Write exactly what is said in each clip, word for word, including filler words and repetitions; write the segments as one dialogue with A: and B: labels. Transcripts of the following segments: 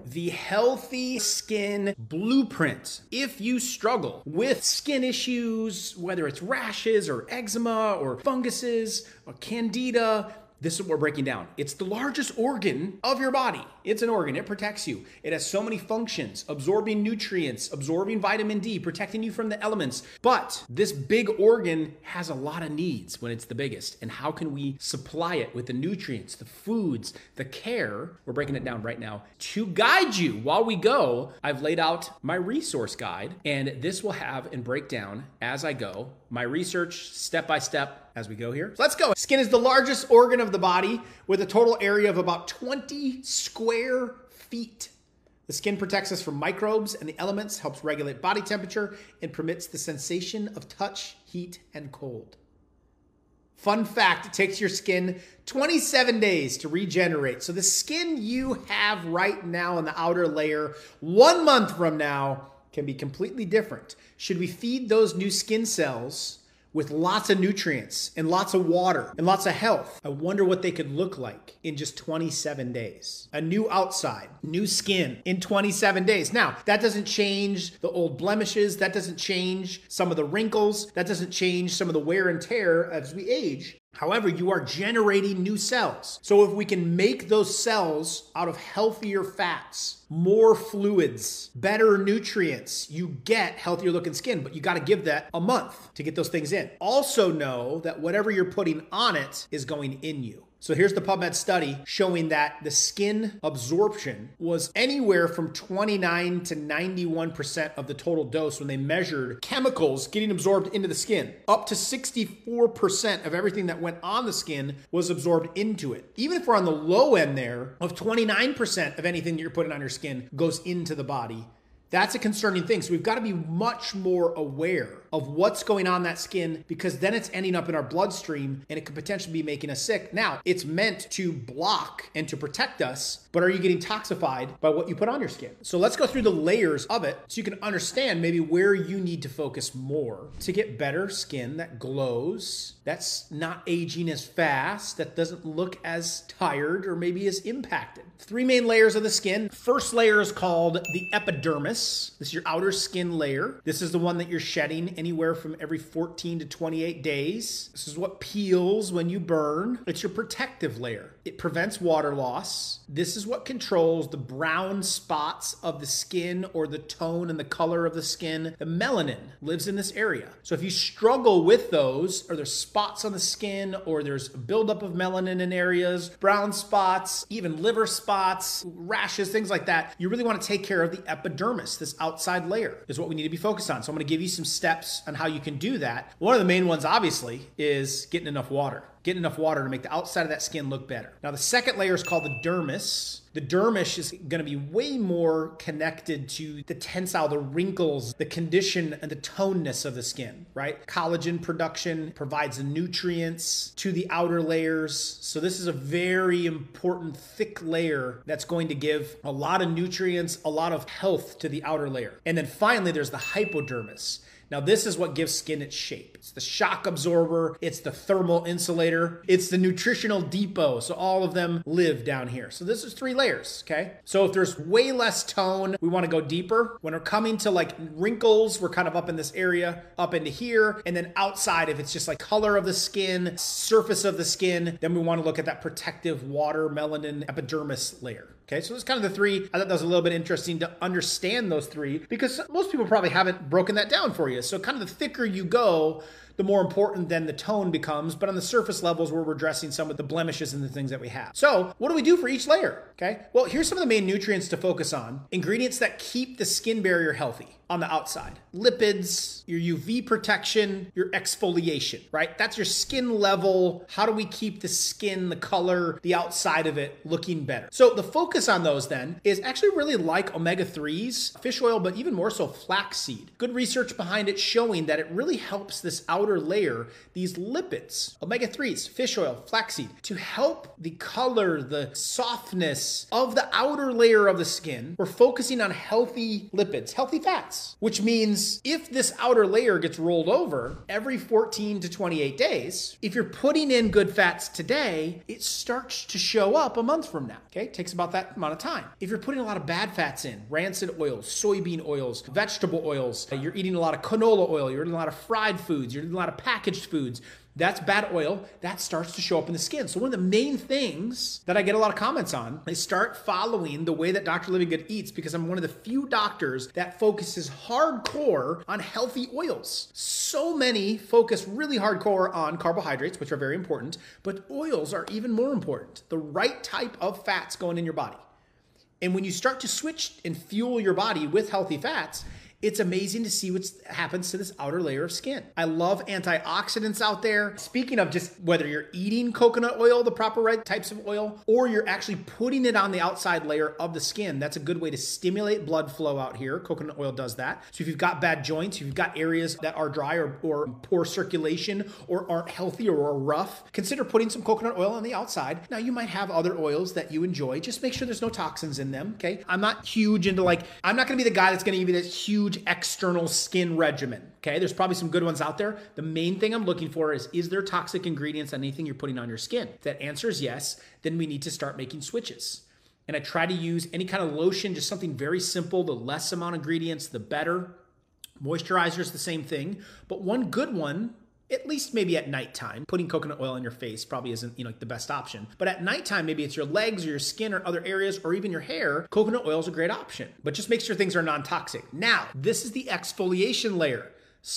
A: the Healthy Skin Blueprint. If you struggle with skin issues, whether it's rashes or eczema or funguses or candida, this is what we're breaking down. It's the largest organ of your body. It's an organ. It protects you. It has so many functions, absorbing nutrients, absorbing vitamin D, protecting you from the elements. But this big organ has a lot of needs when it's the biggest. And how can we supply it with the nutrients, the foods, the care? We're breaking it down right now. To guide you while we go, I've laid out my resource guide, and this will have and break down as I go my research step by step as we go here. So let's go. Skin is the largest organ of the body with a total area of about twenty square feet. The skin protects us from microbes and the elements, helps regulate body temperature, and permits the sensation of touch, heat, and cold. Fun fact, it takes your skin twenty-seven days to regenerate. So the skin you have right now in the outer layer, one month from now, can be completely different. Should we feed those new skin cells with lots of nutrients and lots of water and lots of health? I wonder what they could look like in just twenty-seven days. A new outside, new skin in twenty-seven days. Now, that doesn't change the old blemishes. That doesn't change some of the wrinkles. That doesn't change some of the wear and tear as we age. However, you are generating new cells. So if we can make those cells out of healthier fats, more fluids, better nutrients, you get healthier looking skin, but you got to give that a month to get those things in. Also know that whatever you're putting on it is going in you. So here's the PubMed study showing that the skin absorption was anywhere from twenty-nine to ninety-one percent of the total dose when they measured chemicals getting absorbed into the skin. Up to sixty-four percent of everything that went on the skin was absorbed into it. Even if we're on the low end there of twenty-nine percent of anything that you're putting on your skin goes into the body, that's a concerning thing. So we've got to be much more aware of what's going on that skin, because then it's ending up in our bloodstream and it could potentially be making us sick. Now, it's meant to block and to protect us, but are you getting toxified by what you put on your skin? So let's go through the layers of it so you can understand maybe where you need to focus more to get better skin that glows, that's not aging as fast, that doesn't look as tired or maybe as impacted. Three main layers of the skin. First layer is called the epidermis. This is your outer skin layer. This is the one that you're shedding anywhere from every fourteen to twenty-eight days. This is what peels when you burn. It's your protective layer. It prevents water loss. This is what controls the brown spots of the skin or the tone and the color of the skin. The melanin lives in this area. So if you struggle with those, or there's spots on the skin, or there's a buildup of melanin in areas, brown spots, even liver spots, rashes, things like that, you really want to take care of the epidermis. This outside layer is what we need to be focused on. So I'm going to give you some steps on how you can do that. One of the main ones, obviously, is getting enough water. Getting enough water to make the outside of that skin look better. Now, the second layer is called the dermis. The dermis is going to be way more connected to the tensile, the wrinkles, the condition, and the toneness of the skin, right? Collagen production provides the nutrients to the outer layers. So this is a very important thick layer that's going to give a lot of nutrients, a lot of health to the outer layer. And then finally, there's the hypodermis. Now, this is what gives skin its shape. It's the shock absorber. It's the thermal insulator. It's the nutritional depot. So all of them live down here. So this is three layers, okay? So if there's way less tone, we want to go deeper. When we're coming to like wrinkles, we're kind of up in this area, up into here. And then outside, if it's just like color of the skin, surface of the skin, then we want to look at that protective water, melanin, epidermis layer. Okay, so that's kind of the three. I thought that was a little bit interesting to understand those three, because most people probably haven't broken that down for you. So kind of the thicker you go, the more important then the tone becomes, but on the surface levels where we're addressing some of the blemishes and the things that we have. So what do we do for each layer? Okay, well, here's some of the main nutrients to focus on. Ingredients that keep the skin barrier healthy on the outside. Lipids, your U V protection, your exfoliation, right? That's your skin level. How do we keep the skin, the color, the outside of it looking better? So the focus on those then is actually really like omega threes, fish oil, but even more so flaxseed. Good research behind it showing that it really helps this outer outer layer, these lipids, omega threes, fish oil, flaxseed, to help the color, the softness of the outer layer of the skin. We're focusing on healthy lipids, healthy fats, which means if this outer layer gets rolled over every fourteen to twenty-eight days, if you're putting in good fats today, it starts to show up a month from now, okay? It takes about that amount of time. If you're putting a lot of bad fats in, rancid oils, soybean oils, vegetable oils, you're eating a lot of canola oil, you're eating a lot of fried foods, you're eating a lot of packaged foods, that's bad oil, that starts to show up in the skin. So one of the main things that I get a lot of comments on is start following the way that Doctor Livingood eats, because I'm one of the few doctors that focuses hardcore on healthy oils. So many focus really hardcore on carbohydrates, which are very important, but oils are even more important. The right type of fats going in your body. And when you start to switch and fuel your body with healthy fats, it's amazing to see what happens to this outer layer of skin. I love antioxidants out there. Speaking of just whether you're eating coconut oil, the proper right types of oil, or you're actually putting it on the outside layer of the skin, that's a good way to stimulate blood flow out here. Coconut oil does that. So if you've got bad joints, if you've got areas that are dry or, or poor circulation or aren't healthy or are rough, consider putting some coconut oil on the outside. Now you might have other oils that you enjoy. Just make sure there's no toxins in them, okay? I'm not huge into like, I'm not gonna be the guy that's gonna give you this huge external skin regimen. Okay, there's probably some good ones out there. The main thing I'm looking for is, is there toxic ingredients on anything you're putting on your skin? If that answer is yes, then we need to start making switches. And I try to use any kind of lotion, just something very simple. The less amount of ingredients, the better. Moisturizer is the same thing, but one good one, at least maybe at nighttime, putting coconut oil on your face probably isn't, you know, like the best option. But at nighttime, maybe it's your legs or your skin or other areas or even your hair, coconut oil is a great option. But just make sure things are non-toxic. Now, this is the exfoliation layer.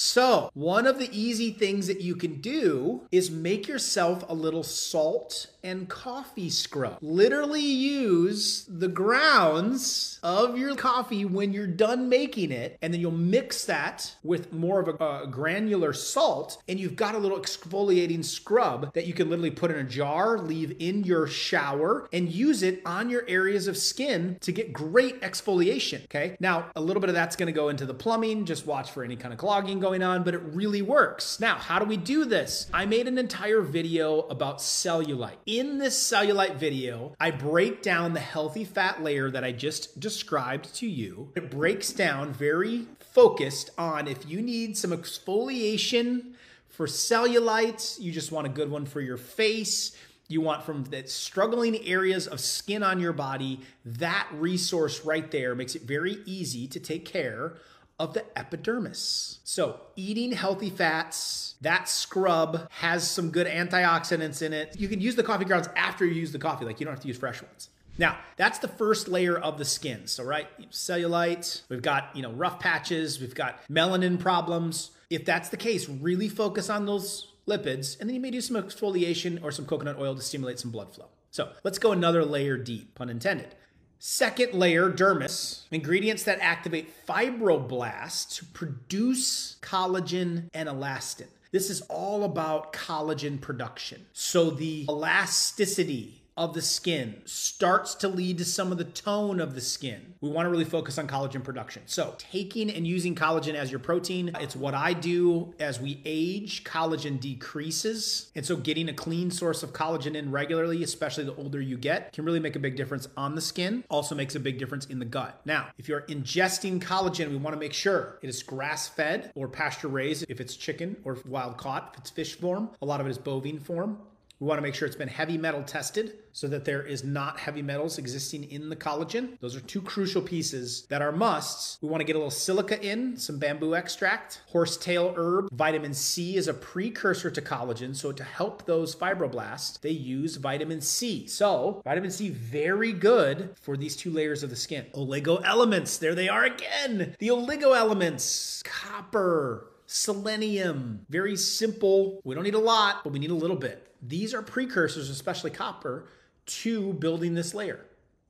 A: So one of the easy things that you can do is make yourself a little salt and coffee scrub. Literally use the grounds of your coffee when you're done making it, and then you'll mix that with more of a, a granular salt, and you've got a little exfoliating scrub that you can literally put in a jar, leave in your shower, and use it on your areas of skin to get great exfoliation, okay? Now, a little bit of that's gonna go into the plumbing. Just watch for any kind of clogging going on, but it really works. Now, how do we do this? I made an entire video about cellulite. In this cellulite video, I break down the healthy fat layer that I just described to you. It breaks down very focused on if you need some exfoliation for cellulite, you just want a good one for your face, you want from the struggling areas of skin on your body, that resource right there makes it very easy to take care of the epidermis. So eating healthy fats, that scrub has some good antioxidants in it. You can use the coffee grounds after you use the coffee, like you don't have to use fresh ones. Now, that's the first layer of the skin. So, right, cellulite, we've got, you know, rough patches, we've got melanin problems. If that's the case, really focus on those lipids, and then you may do some exfoliation or some coconut oil to stimulate some blood flow. So let's go another layer deep, pun intended. Second layer, dermis, ingredients that activate fibroblasts to produce collagen and elastin. This is all about collagen production. So the elasticity of the skin starts to lead to some of the tone of the skin. We want to really focus on collagen production. So taking and using collagen as your protein, it's what I do. As we age, collagen decreases. And so getting a clean source of collagen in regularly, especially the older you get, can really make a big difference on the skin. Also makes a big difference in the gut. Now, if you're ingesting collagen, we want to make sure it is grass-fed or pasture-raised if it's chicken, or wild-caught if it's fish form. A lot of it is bovine form. We want to make sure it's been heavy metal tested so that there is not heavy metals existing in the collagen. Those are two crucial pieces that are musts. We want to get a little silica in, some bamboo extract, horsetail herb. Vitamin C is a precursor to collagen, so to help those fibroblasts, they use vitamin C. So vitamin C, very good for these two layers of the skin. Oligo elements, there they are again. The oligo elements, copper, selenium, very simple. We don't need a lot, but we need a little bit. These are precursors, especially copper, to building this layer.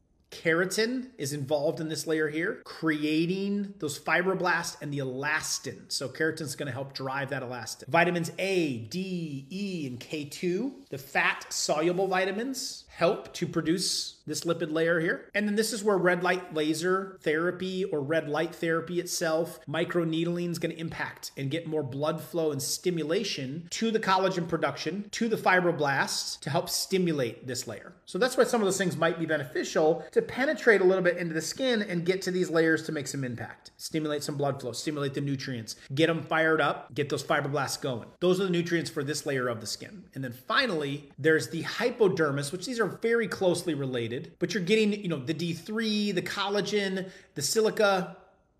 A: Keratin is involved in this layer here, creating those fibroblasts and the elastin. So keratin is going to help drive that elastin. Vitamins A, D, E, and K two, the fat-soluble vitamins, help to produce this lipid layer here. And then this is where red light laser therapy or red light therapy itself, microneedling is going to impact and get more blood flow and stimulation to the collagen production, to the fibroblasts to help stimulate this layer. So that's why some of those things might be beneficial to penetrate a little bit into the skin and get to these layers to make some impact. Stimulate some blood flow, stimulate the nutrients, get them fired up, get those fibroblasts going. Those are the nutrients for this layer of the skin. And then finally, there's the hypodermis, which these are very closely related. But you're getting, you know, the D three, the collagen, the silica,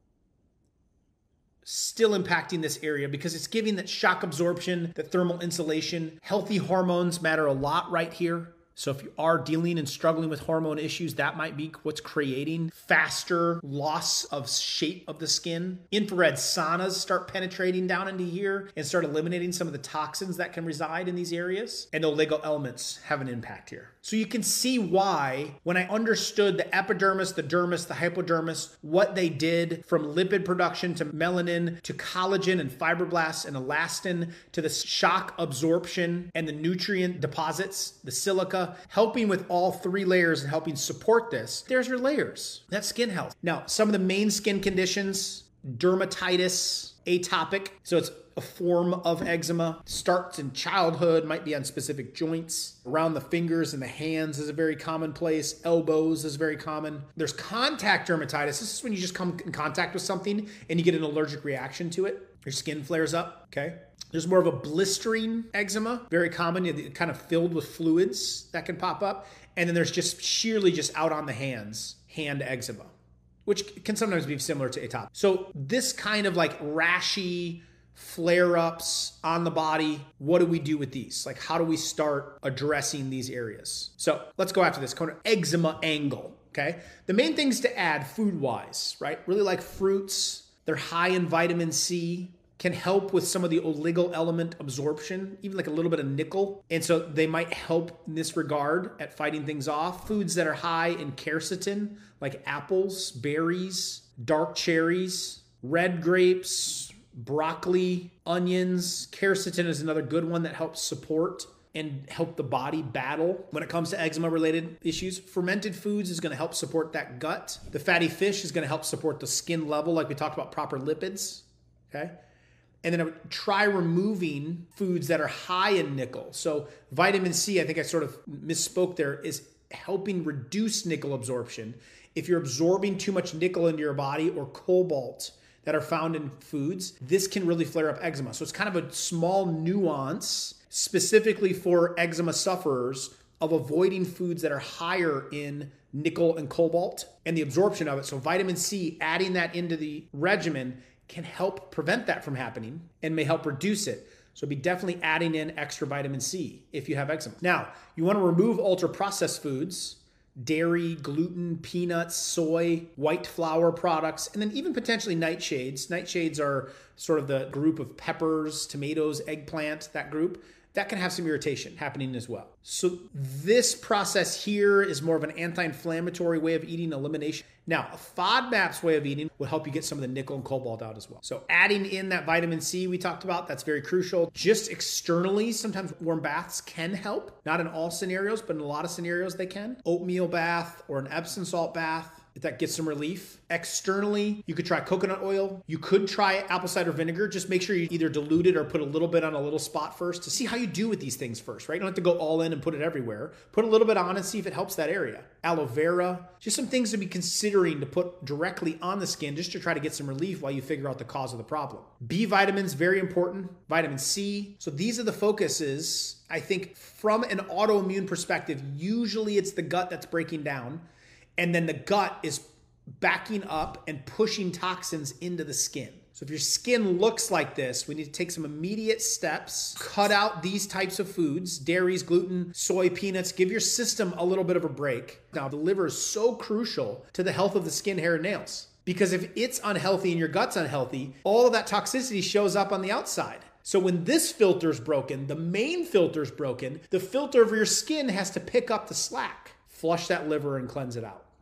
A: still impacting this area because it's giving that shock absorption, that thermal insulation. Healthy hormones matter a lot right here. So if you are dealing and struggling with hormone issues, that might be what's creating faster loss of shape of the skin. Infrared saunas start penetrating down into here and start eliminating some of the toxins that can reside in these areas. And the oligoelements have an impact here. So you can see why, when I understood the epidermis, the dermis, the hypodermis, what they did from lipid production to melanin to collagen and fibroblasts and elastin to the shock absorption and the nutrient deposits, the silica, helping with all three layers and helping support this, there's your layers. That's skin health. Now, some of the main skin conditions, dermatitis, atopic. So it's a form of eczema. Starts in childhood, might be on specific joints. Around the fingers and the hands is a very common place. Elbows is very common. There's contact dermatitis. This is when you just come in contact with something and you get an allergic reaction to it. Your skin flares up, okay? There's more of a blistering eczema, very common, kind of filled with fluids that can pop up. And then there's just sheerly just out on the hands, hand eczema, which can sometimes be similar to atopic. So this kind of like rashy flare-ups on the body, what do we do with these? Like, how do we start addressing these areas? So let's go after this kind of eczema angle, okay? The main things to add food-wise, right? Really like fruits. They're high in vitamin C, can help with some of the oligo element absorption, even like a little bit of nickel. And so they might help in this regard at fighting things off. Foods that are high in quercetin, like apples, berries, dark cherries, red grapes, broccoli, onions. Quercetin is another good one that helps support and help the body battle when it comes to eczema related issues. Fermented foods is going to help support that gut. The fatty fish is going to help support the skin level, like we talked about, proper lipids, okay? And then I would try removing foods that are high in nickel. So vitamin C, I think I sort of misspoke there, is helping reduce nickel absorption. If you're absorbing too much nickel into your body or cobalt that are found in foods, this can really flare up eczema. So it's kind of a small nuance specifically for eczema sufferers of avoiding foods that are higher in nickel and cobalt and the absorption of it. So vitamin C, adding that into the regimen can help prevent that from happening and may help reduce it. So be definitely adding in extra vitamin C if you have eczema. Now, you want to remove ultra-processed foods, dairy, gluten, peanuts, soy, white flour products, and then even potentially nightshades. Nightshades are sort of the group of peppers, tomatoes, eggplant, that group. That can have some irritation happening as well. So this process here is more of an anti-inflammatory way of eating, elimination. Now, a FODMAP's way of eating will help you get some of the nickel and cobalt out as well. So adding in that vitamin C we talked about, that's very crucial. Just externally, sometimes warm baths can help. Not in all scenarios, but in a lot of scenarios they can. Oatmeal bath or an Epsom salt bath, if that gets some relief. Externally, you could try coconut oil. You could try apple cider vinegar. Just make sure you either dilute it or put a little bit on a little spot first to see how you do with these things first, right? You don't have to go all in and put it everywhere. Put a little bit on and see if it helps that area. Aloe vera, just some things to be considering to put directly on the skin just to try to get some relief while you figure out the cause of the problem. B vitamins, very important. Vitamin C. So these are the focuses, I think, from an autoimmune perspective. Usually it's the gut that's breaking down. And then the gut is backing up and pushing toxins into the skin. So if your skin looks like this, we need to take some immediate steps, cut out these types of foods, dairies, gluten, soy, peanuts, give your system a little bit of a break. Now, the liver is so crucial to the health of the skin, hair, and nails. Because if it's unhealthy and your gut's unhealthy, all of that toxicity shows up on the outside. So when this filter's broken, the main filter's broken, the filter of your skin has to pick up the slack, flush that liver and cleanse it out.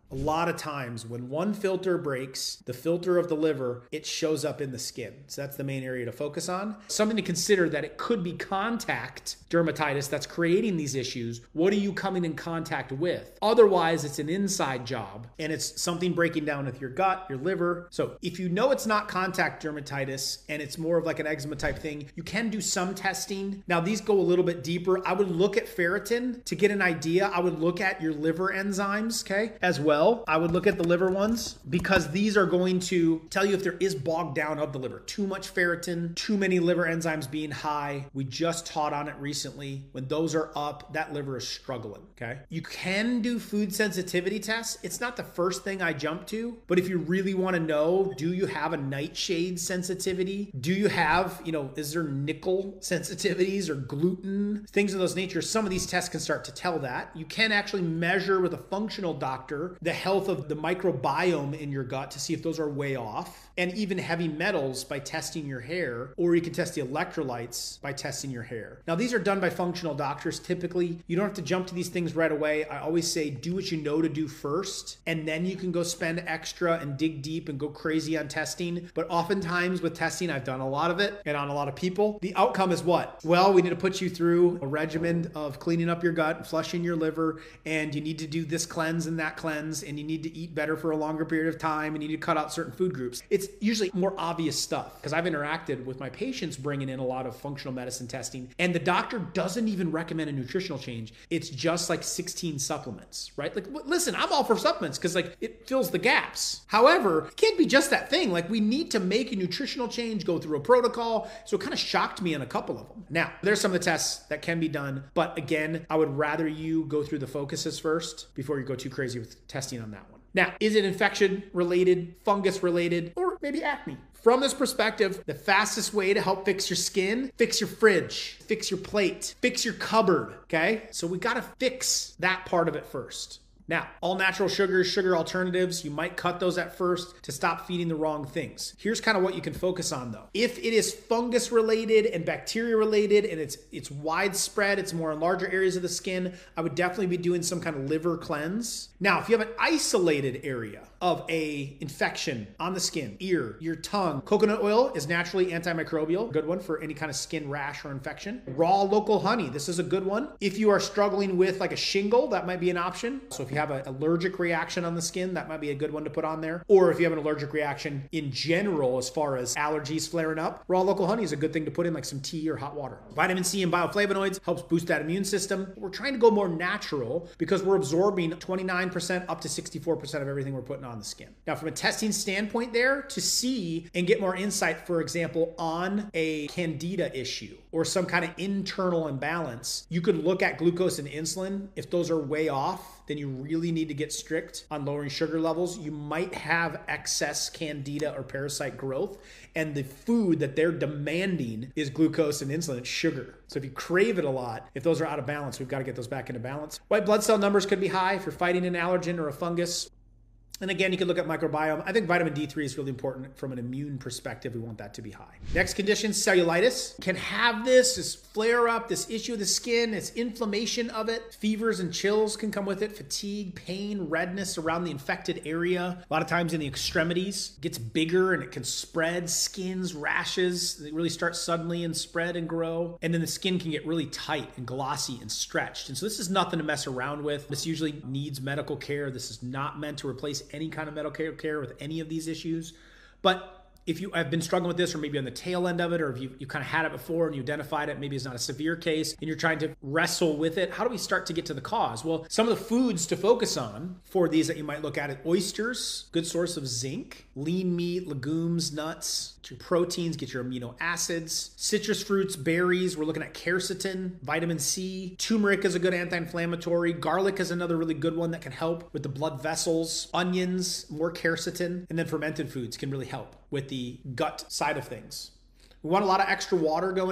A: A lot of times when one filter breaks, the filter of the liver, it shows up in the skin. So that's the main area to focus on. Something to consider that it could be contact dermatitis that's creating these issues. What are you coming in contact with? Otherwise, it's an inside job and it's something breaking down with your gut, your liver. So if you know it's not contact dermatitis and it's more of like an eczema type thing, you can do some testing. Now these go a little bit deeper. I would look at ferritin to get an idea. I would look at your liver enzymes, okay, as well. I would look at the liver ones because these are going to tell you if there is bogged down of the liver. Too much ferritin, too many liver enzymes being high. We just taught on it recently. When those are up, that liver is struggling, okay? You can do food sensitivity tests. It's not the first thing I jump to, but if you really want to know, do you have a nightshade sensitivity? Do you have, you know, is there nickel sensitivities or gluten? Things of those nature. Some of these tests can start to tell that. You can actually measure with a functional doctor the health of the microbiome in your gut to see if those are way off, and even heavy metals by testing your hair, or you can test the electrolytes by testing your hair. Now, these are done by functional doctors. Typically, you don't have to jump to these things right away. I always say do what you know to do first, and then you can go spend extra and dig deep and go crazy on testing. But oftentimes with testing, I've done a lot of it and on a lot of people, the outcome is what? Well, we need to put you through a regimen of cleaning up your gut and flushing your liver, and you need to do this cleanse and that cleanse, and you need to eat better for a longer period of time, and you need to cut out certain food groups. It's usually more obvious stuff because I've interacted with my patients bringing in a lot of functional medicine testing, and the doctor doesn't even recommend a nutritional change. It's just like sixteen supplements, right? Like, listen, I'm all for supplements because like it fills the gaps. However, it can't be just that thing. Like, we need to make a nutritional change, go through a protocol. So it kind of shocked me on a couple of them. Now, there's some of the tests that can be done, but again, I would rather you go through the focuses first before you go too crazy with testing on that one. Now, is it infection related, fungus related, or maybe acne? From this perspective, the fastest way to help fix your skin, fix your fridge, fix your plate, fix your cupboard, okay? So we gotta fix that part of it first. Now, all natural sugars, sugar alternatives, you might cut those at first to stop feeding the wrong things. Here's kind of what you can focus on though. If it is fungus related and bacteria related and it's it's widespread, it's more in larger areas of the skin, I would definitely be doing some kind of liver cleanse. Now, if you have an isolated area of a infection on the skin, ear, your tongue, coconut oil is naturally antimicrobial, good one for any kind of skin rash or infection. Raw local honey, this is a good one. If you are struggling with like a shingle, that might be an option. So if you have an allergic reaction on the skin, that might be a good one to put on there. Or if you have an allergic reaction in general, as far as allergies flaring up, raw local honey is a good thing to put in like some tea or hot water. Vitamin C and bioflavonoids helps boost that immune system. We're trying to go more natural because we're absorbing twenty-nine percent up to sixty-four percent of everything we're putting on the skin. Now, from a testing standpoint there, to see and get more insight, for example, on a candida issue or some kind of internal imbalance, you could look at glucose and insulin. If those are way off, then you really need to get strict on lowering sugar levels. You might have excess candida or parasite growth, and the food that they're demanding is glucose and insulin, it's sugar. So if you crave it a lot, if those are out of balance, we've got to get those back into balance. White blood cell numbers could be high if you're fighting an allergen or a fungus. And again, you can look at microbiome. I think vitamin D three is really important from an immune perspective. We want that to be high. Next condition, cellulitis. Can have this, this flare up, this issue of the skin, it's inflammation of it. Fevers and chills can come with it. Fatigue, pain, redness around the infected area. A lot of times in the extremities, it gets bigger and it can spread. Skins, rashes, they really start suddenly and spread and grow. And then the skin can get really tight and glossy and stretched. And so this is nothing to mess around with. This usually needs medical care. This is not meant to replace any kind of medical care with any of these issues. But if you have been struggling with this, or maybe on the tail end of it, or if you, you kind of had it before and you identified it, maybe it's not a severe case and you're trying to wrestle with it, how do we start to get to the cause? Well, some of the foods to focus on for these that you might look at is oysters, good source of zinc, lean meat, legumes, nuts, get your proteins, get your amino acids, citrus fruits, berries. We're looking at quercetin, vitamin C, turmeric is a good anti-inflammatory, garlic is another really good one that can help with the blood vessels, onions, more quercetin, and then fermented foods can really help with the gut side of things. We want a lot of extra water going in.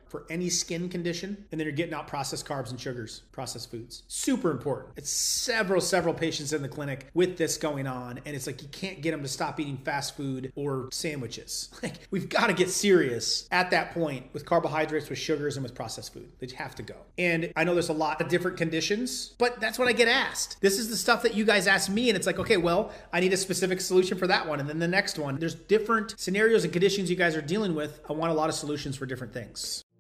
A: for any skin condition. And then you're getting out processed carbs and sugars, processed foods. Super important. It's several, several patients in the clinic with this going on. And it's like, you can't get them to stop eating fast food or sandwiches. Like, we've got to get serious at that point with carbohydrates, with sugars, and with processed food. They have to go. And I know there's a lot of different conditions, but that's what I get asked. This is the stuff that you guys ask me. And it's like, okay, well, I need a specific solution for that one. And then the next one, there's different scenarios and conditions you guys are dealing with. I want a lot of solutions for different things.